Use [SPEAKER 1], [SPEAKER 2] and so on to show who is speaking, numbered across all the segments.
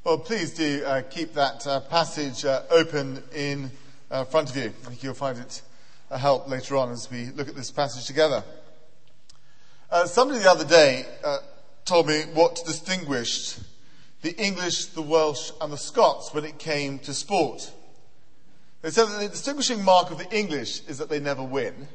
[SPEAKER 1] Well, please do keep that passage open in front of you. I think you'll find it a help later on as we look at this passage together. Somebody the other day told me what distinguished the English, the Welsh and the Scots when it came to sport. They said that the distinguishing mark of the English is that they never win.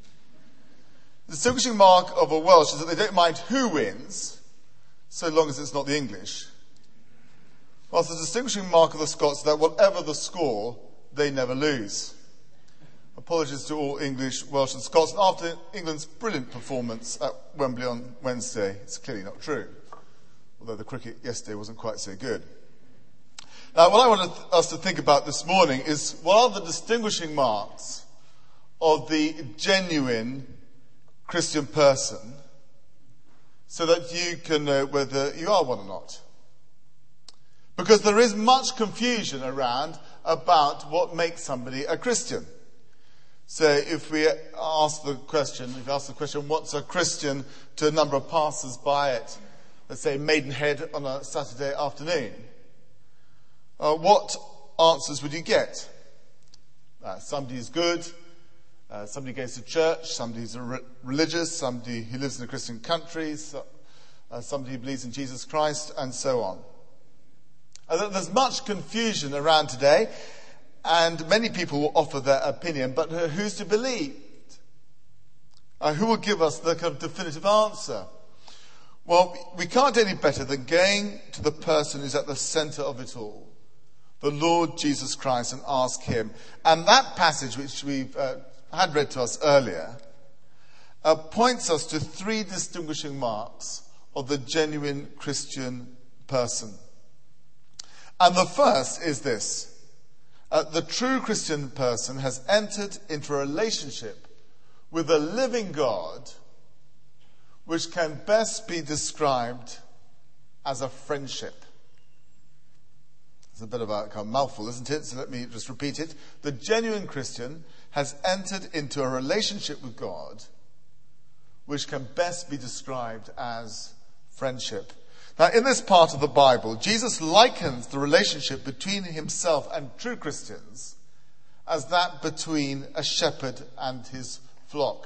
[SPEAKER 1] The distinguishing mark of a Welsh is that they don't mind who wins, so long as it's not the English. Whilst the distinguishing mark of the Scots is that whatever the score, they never lose. Apologies to all English, Welsh and Scots. And after England's brilliant performance at Wembley on Wednesday, it's clearly not true. Although the cricket yesterday wasn't quite so good. Now, what I want us to think about this morning is what are the distinguishing marks of the genuine Christian person so that you can know whether you are one or not. Because there is much confusion around about what makes somebody a Christian. So if we ask the question, what's a Christian to a number of passers-by at, let's say, Maidenhead on a Saturday afternoon, what answers would you get? Somebody is good, somebody goes to church, somebody who's religious, somebody who lives in a Christian country, somebody who believes in Jesus Christ, and so on. There's much confusion around today, and many people will offer their opinion, but who's to believe? Who will give us the kind of definitive answer? Well, we can't do any better than going to the person who's at the centre of it all, the Lord Jesus Christ, and ask him. And that passage, which we've had read to us earlier, points us to three distinguishing marks of the genuine Christian person. And the first is this. The true Christian person has entered into a relationship with a living God which can best be described as a friendship. It's a bit of a kind of mouthful, isn't it? So let me just repeat it. The genuine Christian has entered into a relationship with God which can best be described as friendship. Now, in this part of the Bible, Jesus likens the relationship between himself and true Christians as that between a shepherd and his flock.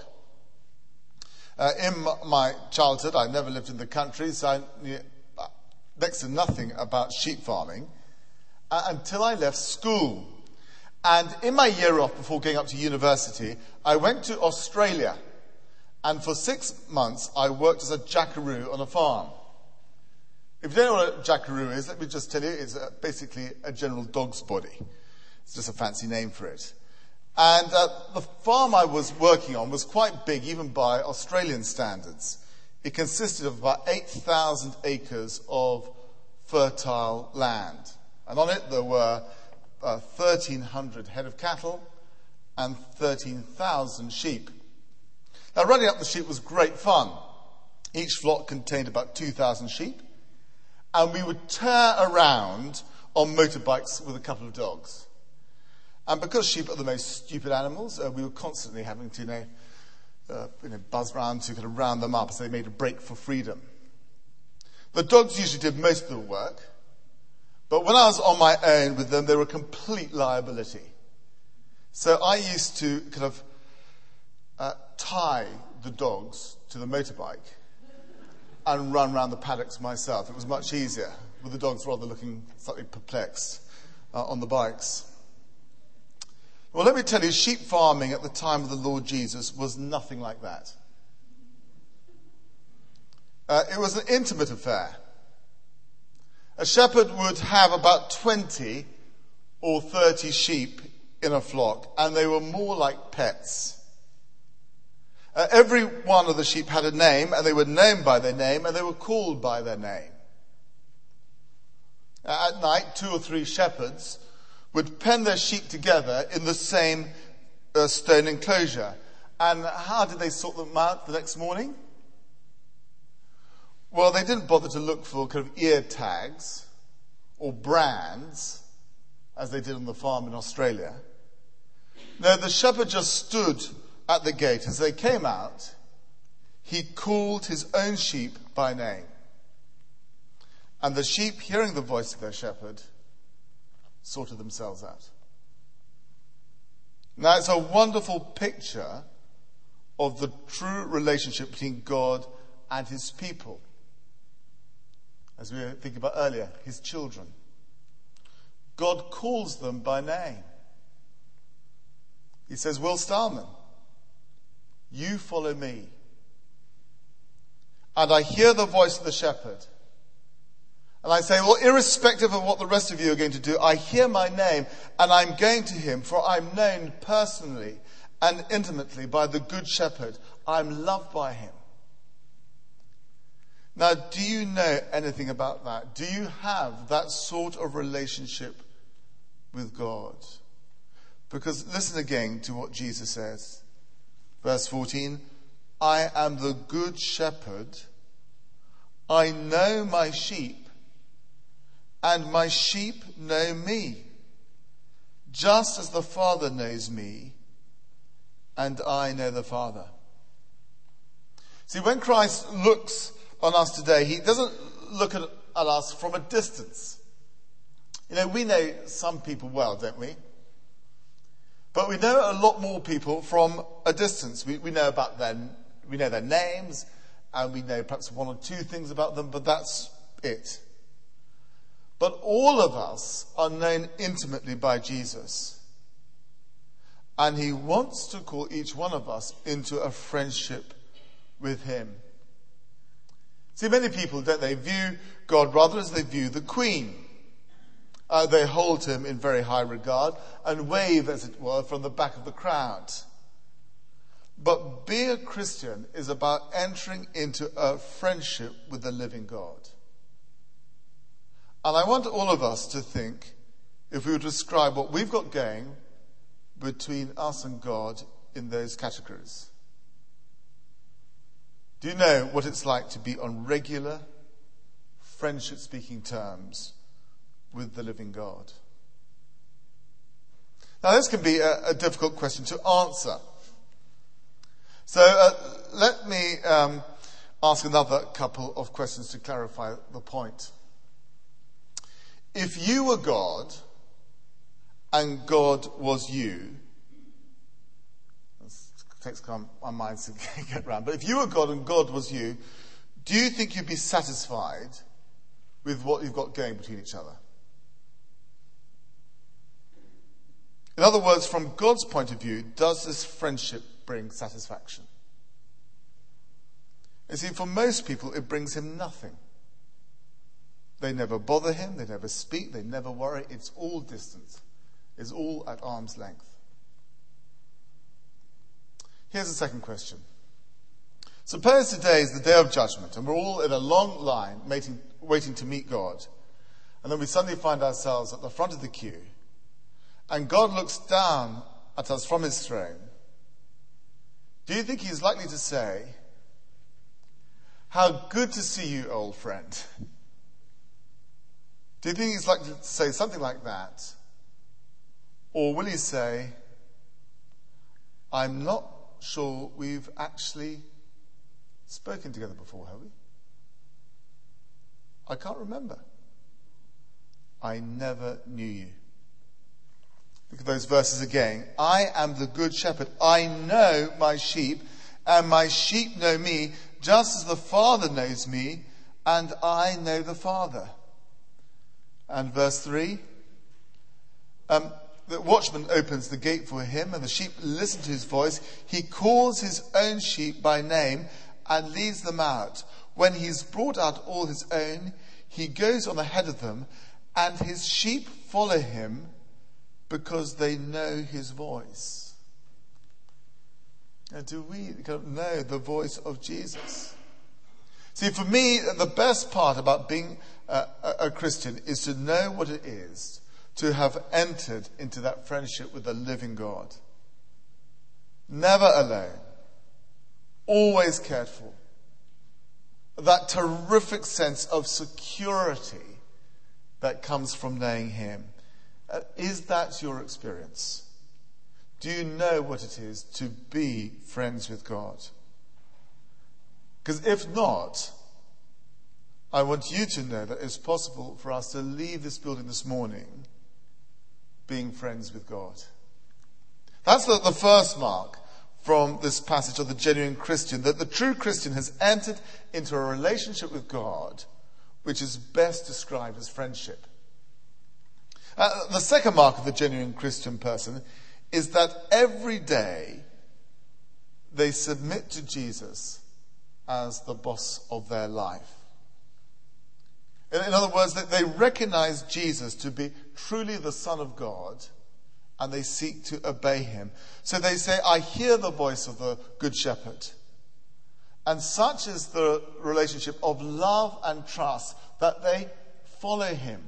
[SPEAKER 1] In my childhood, I never lived in the country, so I knew next to nothing about sheep farming until I left school. And in my year off before going up to university, I went to Australia. And for 6 months, I worked as a jackaroo on a farm. If you don't know what a jackaroo is, let me just tell you, it's basically a general dog's body. It's just a fancy name for it. And the farm I was working on was quite big, even by Australian standards. It consisted of about 8,000 acres of fertile land. And on it there were 1,300 head of cattle and 13,000 sheep. Now, running up the sheep was great fun. Each flock contained about 2,000 sheep. And we would tear around on motorbikes with a couple of dogs. And because sheep are the most stupid animals, we were constantly having to, buzz around to kind of round them up as they made a break for freedom. The dogs usually did most of the work. But when I was on my own with them, they were a complete liability. So I used to kind of tie the dogs to the motorbike and run around the paddocks myself. It was much easier, with the dogs rather looking slightly perplexed on the bikes. Well, let me tell you, sheep farming at the time of the Lord Jesus was nothing like that. It was an intimate affair. A shepherd would have about 20 or 30 sheep in a flock, and they were more like pets. Every one of the sheep had a name, and they were known by their name, and they were called by their name. At night, 2 or 3 shepherds would pen their sheep together in the same stone enclosure. And how did they sort them out the next morning? Well, they didn't bother to look for kind of ear tags or brands, as they did on the farm in Australia. No, the shepherd just stood at the gate. As they came out, he called his own sheep by name. And the sheep, hearing the voice of their shepherd, sorted themselves out. Now, it's a wonderful picture of the true relationship between God and his people. As we were thinking about earlier, his children. God calls them by name. He says, Will Starman, you follow me. And I hear the voice of the shepherd. And I say, well, irrespective of what the rest of you are going to do, I hear my name and I'm going to him, for I'm known personally and intimately by the good shepherd. I'm loved by him. Now, do you know anything about that? Do you have that sort of relationship with God? Because listen again to what Jesus says. Verse 14, I am the good shepherd. I know my sheep, and my sheep know me, just as the Father knows me, and I know the Father. See, when Christ looks on us today, he doesn't look at us from a distance. You know, we know some people well, don't we? But we know a lot more people from a distance. We know about them, we know their names, and we know perhaps one or two things about them, but that's it. But all of us are known intimately by Jesus. And he wants to call each one of us into a friendship with him. See, many people, don't they, view God rather as they view the Queen. They hold him in very high regard and wave, as it were, from the back of the crowd. But being a Christian is about entering into a friendship with the living God. And I want all of us to think, if we were to describe what we've got going between us and God in those categories. Do you know what it's like to be on regular, friendship-speaking terms with the living God? Now, this can be a difficult question to answer. So let me ask another couple of questions to clarify the point. If you were God and God was you, it takes our minds to get around, but if you were God and God was you, do you think you'd be satisfied with what you've got going between each other? In other words, from God's point of view, does this friendship bring satisfaction? You see, for most people, it brings him nothing. They never bother him, they never speak, they never worry. It's all distance. It's all at arm's length. Here's the second question. Suppose today is the day of judgment and we're all in a long line waiting to meet God. And then we suddenly find ourselves at the front of the queue. And God looks down at us from his throne. Do you think he's likely to say, "How good to see you, old friend"? Do you think he's likely to say something like that? Or will he say, "I'm not sure we've actually spoken together before, have we? I can't remember. I never knew you." Look at those verses again. I am the good shepherd. I know my sheep, and my sheep know me, just as the Father knows me, and I know the Father. And verse 3, the watchman opens the gate for him, and the sheep listen to his voice. He calls his own sheep by name and leads them out. When he's brought out all his own, he goes on ahead of them, and his sheep follow him because they know his voice. And do we know the voice of Jesus? See, for me, the best part about being a Christian is to know what it is to have entered into that friendship with the living God. Never alone. Always cared for. That terrific sense of security that comes from knowing him. Is that your experience? Do you know what it is to be friends with God? Because if not, I want you to know that it's possible for us to leave this building this morning being friends with God. That's the first mark from this passage of the genuine Christian, that the true Christian has entered into a relationship with God which is best described as friendship. The second mark of the genuine Christian person is that every day they submit to Jesus as the boss of their life. In other words, they recognize Jesus to be truly the Son of God, and they seek to obey him. So they say, I hear the voice of the Good Shepherd. And such is the relationship of love and trust that they follow him.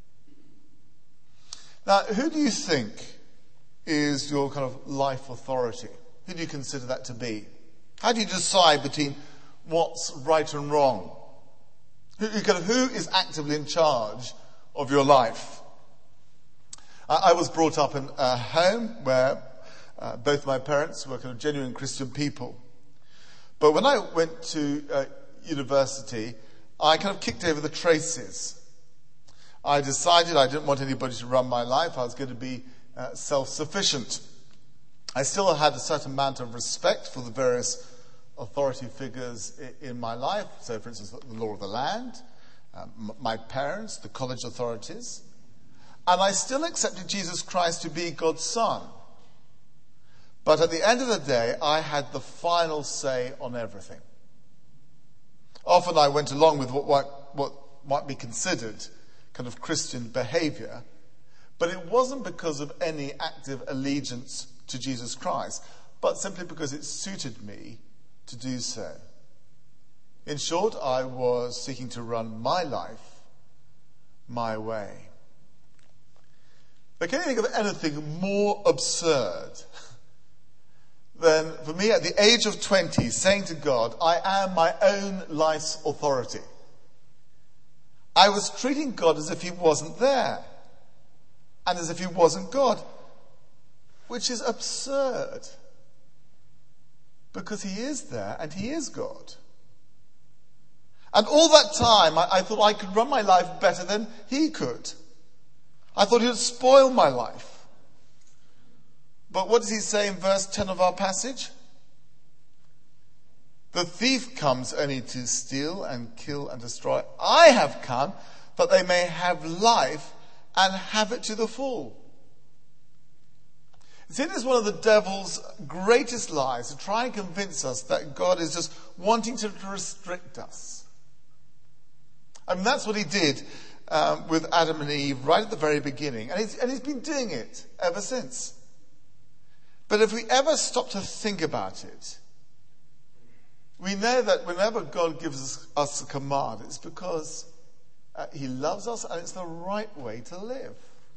[SPEAKER 1] Now, who do you think is your kind of life authority? Who do you consider that to be? How do you decide between what's right and wrong? Who is actively in charge of your life? I was brought up in a home where both my parents were kind of genuine Christian people. But when I went to university, I kind of kicked over the traces. I decided I didn't want anybody to run my life. I was going to be self-sufficient. I still had a certain amount of respect for the various authority figures in my life. So, for instance, the law of the land, my parents, the college authorities. And I still accepted Jesus Christ to be God's Son. But at the end of the day, I had the final say on everything. Often I went along with what might be considered kind of Christian behavior, but it wasn't because of any active allegiance to Jesus Christ, but simply because it suited me to do so. In short, I was seeking to run my life my way. But can you think of anything more absurd than, for me, at the age of 20, saying to God, I am my own life's authority? I was treating God as if he wasn't there, and as if he wasn't God, which is absurd, because he is there and he is God. And all that time, I thought I could run my life better than he could. I thought he would spoil my life. But what does he say in verse 10 of our passage? The thief comes only to steal and kill and destroy. I have come that they may have life and have it to the full. See, this is one of the devil's greatest lies, to try and convince us that God is just wanting to restrict us. I mean, that's what he did with Adam and Eve right at the very beginning. And he's been doing it ever since. But if we ever stop to think about it, we know that whenever God gives us a command, it's because he loves us and it's the right way to live.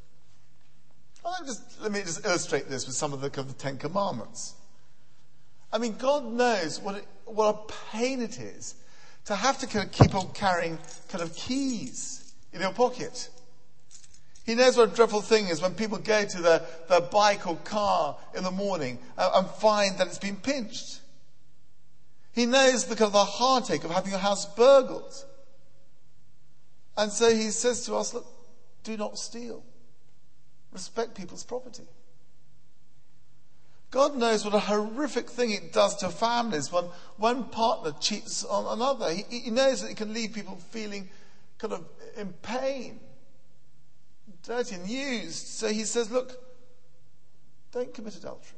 [SPEAKER 1] Let me just illustrate this with some of the Ten Commandments. I mean, God knows what a pain it is to have to kind of keep on carrying kind of keys in your pocket. He knows what a dreadful thing is when people go to their bike or car in the morning and find that it's been pinched. He knows the kind of the heartache of having your house burgled. And so he says to us, look, do not steal. Respect people's property. God knows what a horrific thing it does to families when one partner cheats on another. He knows that it can leave people feeling kind of in pain, dirty and used. So he says, look, don't commit adultery.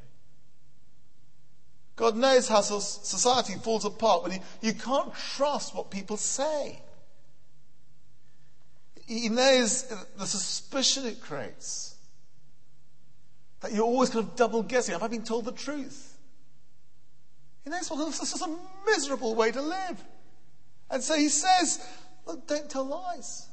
[SPEAKER 1] God knows how society falls apart when you can't trust what people say. He knows the suspicion it creates. That you're always kind of double guessing. Have I been told the truth? He knows, well, this is a miserable way to live. And so he says, look, don't tell lies.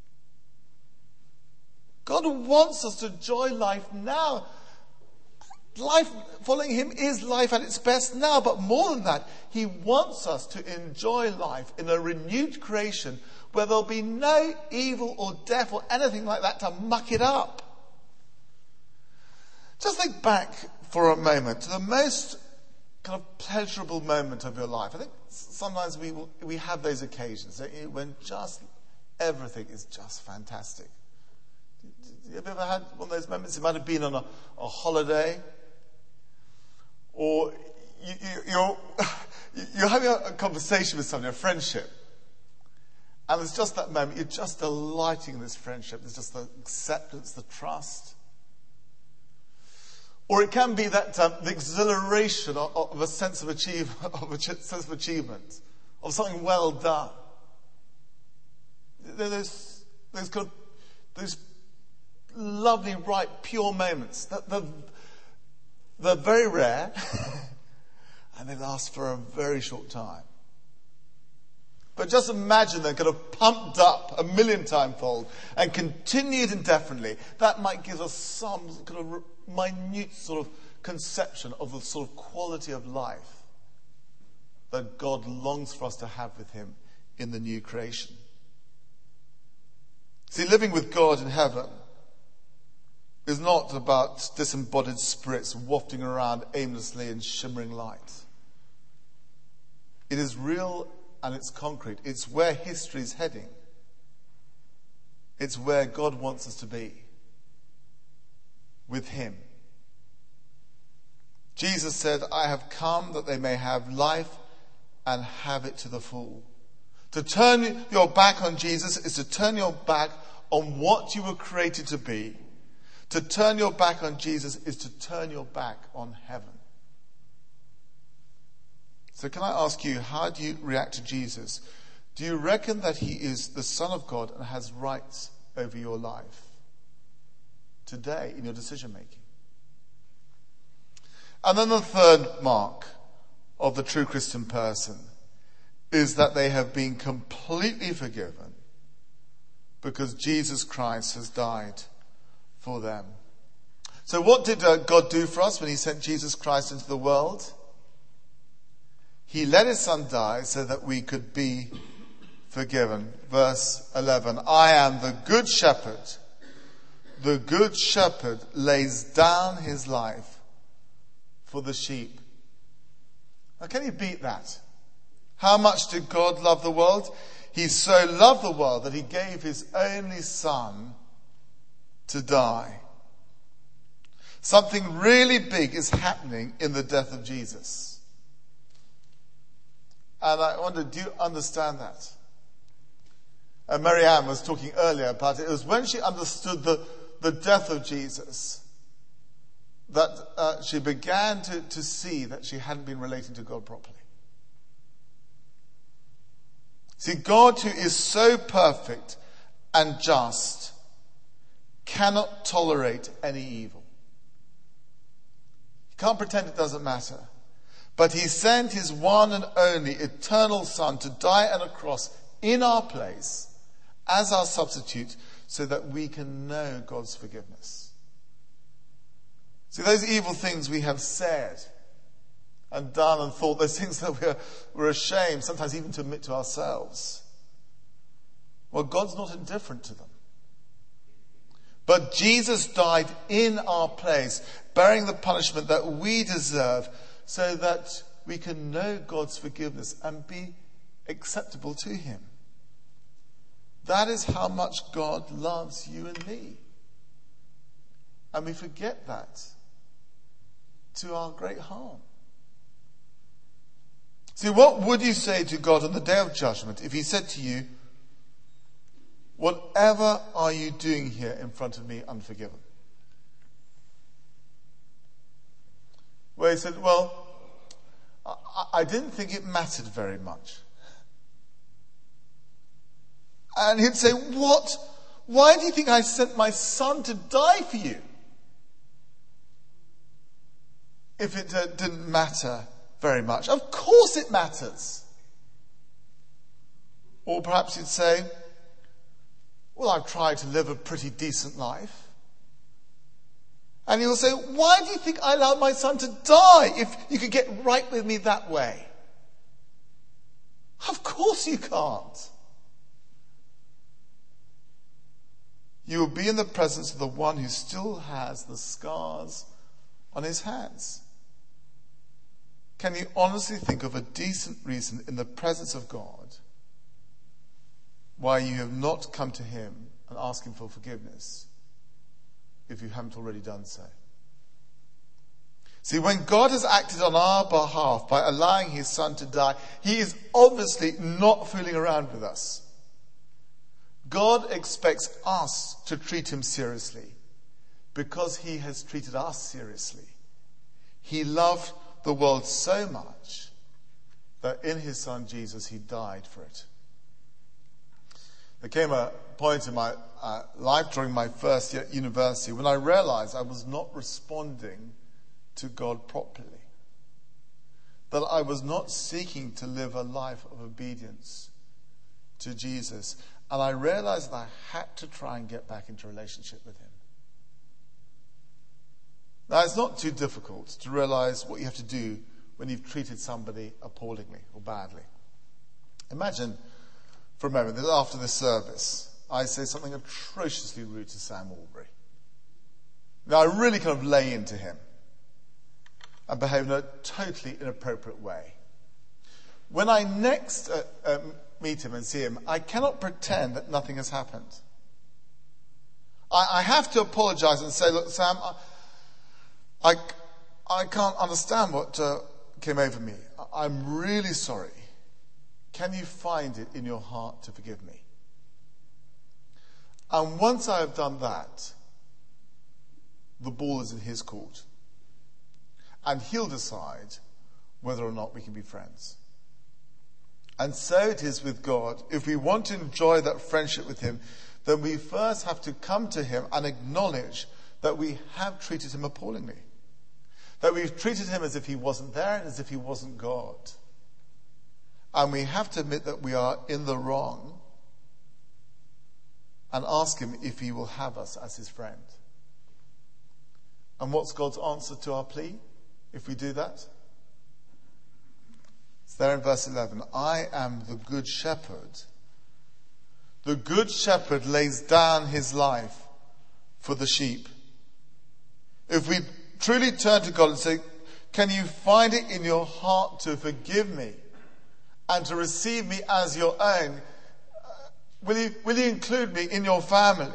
[SPEAKER 1] God wants us to enjoy life now. Life following him is life at its best now, but more than that, he wants us to enjoy life in a renewed creation where there'll be no evil or death or anything like that to muck it up. Just think back for a moment to the most kind of pleasurable moment of your life. I think sometimes we have those occasions when just everything is just fantastic. Have you ever had one of those moments? It might have been on a holiday, or you're having a conversation with someone, a friendship, and there's just that moment. You're just delighting in this friendship. There's just the acceptance, the trust. Or it can be that the exhilaration of a sense of achievement, of something well done. Those lovely, ripe, pure moments. They're very rare, and they last for a very short time. But just imagine they're kind of pumped up 1,000,000-fold and continued indefinitely. That might give us some kind of minute sort of conception of the sort of quality of life that God longs for us to have with him in the new creation. See, living with God in heaven is not about disembodied spirits wafting around aimlessly in shimmering light. It is real and it's concrete. It's where history is heading. It's where God wants us to be. With him. Jesus said, I have come that they may have life and have it to the full. To turn your back on Jesus is to turn your back on what you were created to be. To turn your back on Jesus is to turn your back on heaven. So can I ask you, how do you react to Jesus? Do you reckon that he is the Son of God and has rights over your life today in your decision making? And then the third mark of the true Christian person is that they have been completely forgiven because Jesus Christ has died for them. So what did God do for us when he sent Jesus Christ into the world? He let his son die so that we could be forgiven. Verse 11, I am the good shepherd. The good shepherd lays down his life for the sheep. Now, can you beat that? How much did God love the world? He so loved the world that he gave his only son to die. Something really big is happening in the death of Jesus. And I wonder, do you understand that? Mary Ann was talking earlier about it. It was when she understood the death of Jesus that she began to see that she hadn't been relating to God properly. See, God, who is so perfect and just, cannot tolerate any evil. He can't pretend it doesn't matter. But he sent his one and only eternal Son to die on a cross in our place as our substitute so that we can know God's forgiveness. See, those evil things we have said and done and thought, those things that we're ashamed sometimes even to admit to ourselves, well, God's not indifferent to them. But Jesus died in our place, bearing the punishment that we deserve, so that we can know God's forgiveness and be acceptable to him. That is how much God loves you and me. And we forget that to our great harm. See, what would you say to God on the day of judgment if he said to you, whatever are you doing here in front of me unforgiven? Where he said, well, I didn't think it mattered very much. And he'd say, what? Why do you think I sent my son to die for you? If it didn't matter very much. Of course it matters. Or perhaps he'd say, well, I've tried to live a pretty decent life. And he'll say, why do you think I allowed my son to die if you could get right with me that way? Of course you can't. You will be in the presence of the one who still has the scars on his hands. can you honestly think of a decent reason in the presence of God why you have not come to him and asked him for forgiveness if you haven't already done so? See, when God has acted on our behalf by allowing his son to die, he is obviously not fooling around with us. God expects us to treat him seriously because he has treated us seriously. He loved the world so much that in his son Jesus he died for it. There came a point in my life during my first year at university when I realized I was not responding to God properly. That I was not seeking to live a life of obedience to Jesus. And I realized that I had to try and get back into a relationship with him. Now, it's not too difficult to realize what you have to do when you've treated somebody appallingly or badly. Imagine for a moment that after this service, I say something atrociously rude to Sam Albury. Now, I really kind of lay into him and behave in a totally inappropriate way. When I next meet him and see him, I cannot pretend that nothing has happened. I have to apologize and say, look, Sam, I can't understand what came over me. I'm really sorry. Can you find it in your heart to forgive me? And once I have done that, the ball is in his court. And he'll decide whether or not we can be friends. And so it is with God. If we want to enjoy that friendship with him, then we first have to come to him and acknowledge that we have treated him appallingly. That we've treated him as if he wasn't there and as if he wasn't God. And we have to admit that we are in the wrong and ask him if he will have us as his friend. And what's God's answer to our plea if we do that? It's there in verse 11. I am the good shepherd. The good shepherd lays down his life for the sheep. If we truly turn to God and say, can you find it in your heart to forgive me and to receive me as your own? Will you include me in your family?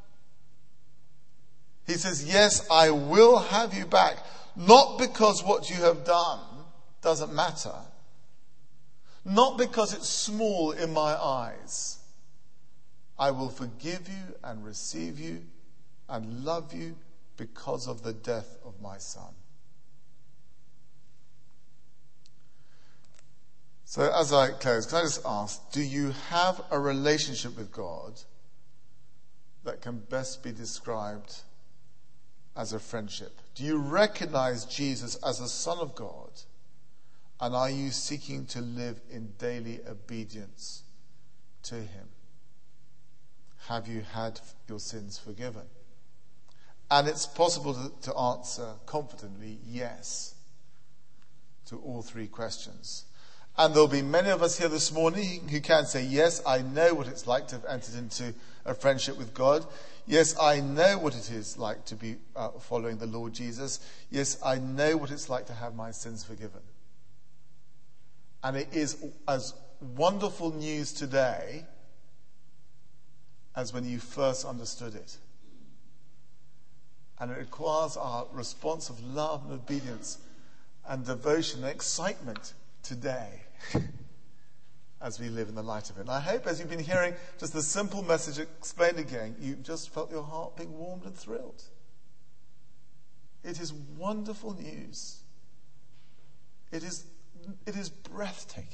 [SPEAKER 1] He says, yes, I will have you back. Not because what you have done doesn't matter. Not because it's small in my eyes. I will forgive you and receive you and love you because of the death of my son. So as I close, can I just ask, do you have a relationship with God that can best be described as a friendship? Do you recognize Jesus as the Son of God? And are you seeking to live in daily obedience to him? Have you had your sins forgiven? And it's possible to answer confidently yes to all three questions. And there'll be many of us here this morning who can say, yes, I know what it's like to have entered into a friendship with God. Yes, I know what it is like to be following the Lord Jesus. Yes, I know what it's like to have my sins forgiven. And it is as wonderful news today as when you first understood it. And it requires our response of love and obedience and devotion and excitement today as we live in the light of it. And I hope as you've been hearing just the simple message explained again, you've just felt your heart being warmed and thrilled. It is wonderful news. It is breathtaking.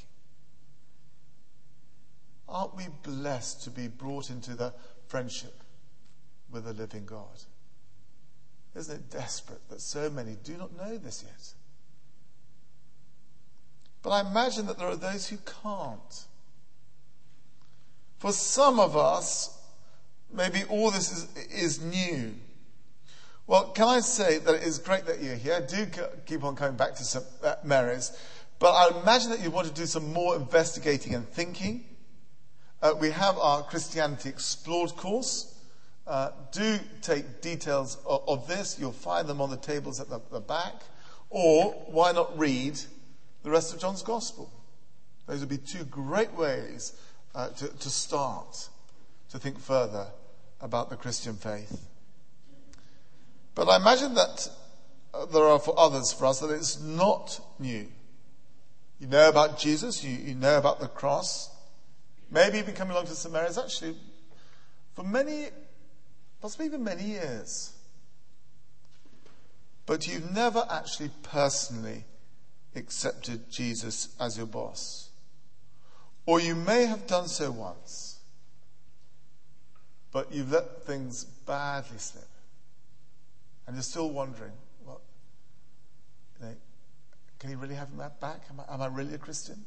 [SPEAKER 1] Aren't we blessed to be brought into the friendship with the living God? Isn't it desperate that so many do not know this yet? But I imagine that there are those who can't. For some of us, maybe all this is new. Well, can I say that it is great that you're here. Do keep on coming back to St. Mary's. But I imagine that you want to do some more investigating and thinking. We have our Christianity Explored course. Do take details of this. You'll find them on the tables at the back. Or why not read the rest of John's Gospel. Those would be two great ways to start to think further about the Christian faith. But I imagine that there are for others, for us, that it's not new. You know about Jesus, you know about the cross. Maybe you've been coming along to Samaria. It's actually, for many, possibly even many years. But you've never actually personally accepted Jesus as your boss. Or you may have done so once, but you've let things badly slip. And you're still wondering, can he really have him back? Am I really a Christian?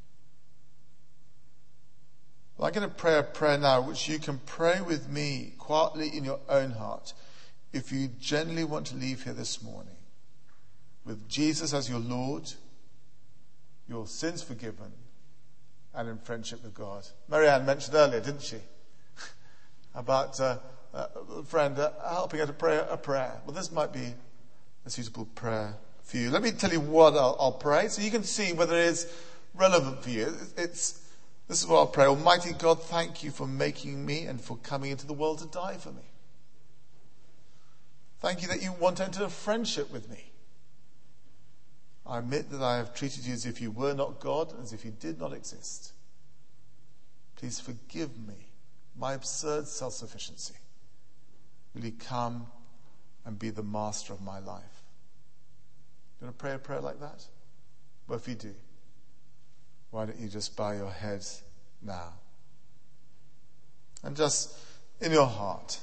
[SPEAKER 1] Well, I'm going to pray a prayer now, which you can pray with me quietly in your own heart if you genuinely want to leave here this morning with Jesus as your Lord, your sins forgiven, and in friendship with God. Marianne mentioned earlier, didn't she? About a friend helping her to pray a prayer. Well, this might be a suitable prayer for you. Let me tell you what I'll pray so you can see whether it is relevant for you. This is what I'll pray. Almighty God, thank you for making me and for coming into the world to die for me. Thank you that you want to enter a friendship with me. I admit that I have treated you as if you were not God, as if you did not exist. Please forgive me my absurd self-sufficiency. Will you come and be the master of my life? You want to pray a prayer like that? Well, if you do, why don't you just bow your heads now? And just in your heart,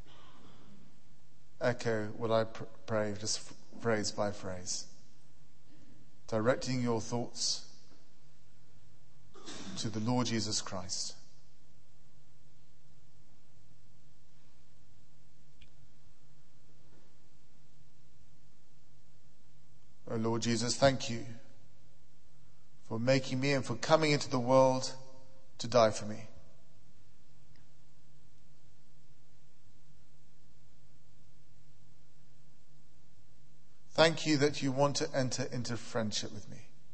[SPEAKER 1] echo what I pray, just phrase by phrase, directing your thoughts to the Lord Jesus Christ. Oh Lord Jesus, thank you for making me and for coming into the world to die for me. Thank you that you want to enter into friendship with me.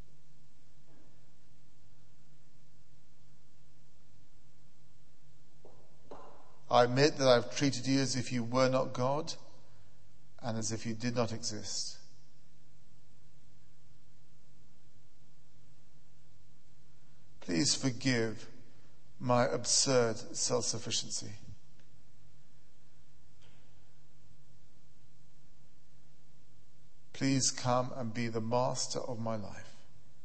[SPEAKER 1] I admit that I've treated you as if you were not God and as if you did not exist. Please forgive my absurd self-sufficiency. Please come and be the master of my life.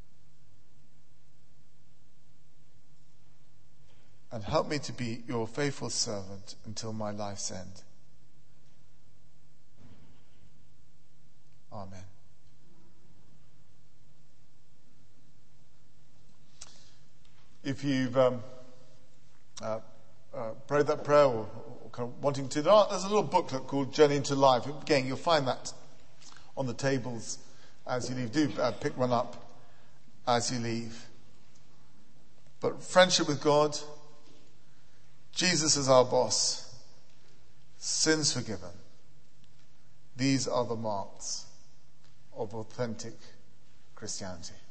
[SPEAKER 1] And help me to be your faithful servant until my life's end. Amen. If you've prayed that prayer or kind of wanting to, there's a little booklet called Journey into Life. Again, you'll find that on the tables as you leave. Do pick one up as you leave. But friendship with God, Jesus is our boss, sins forgiven. These are the marks of authentic Christianity.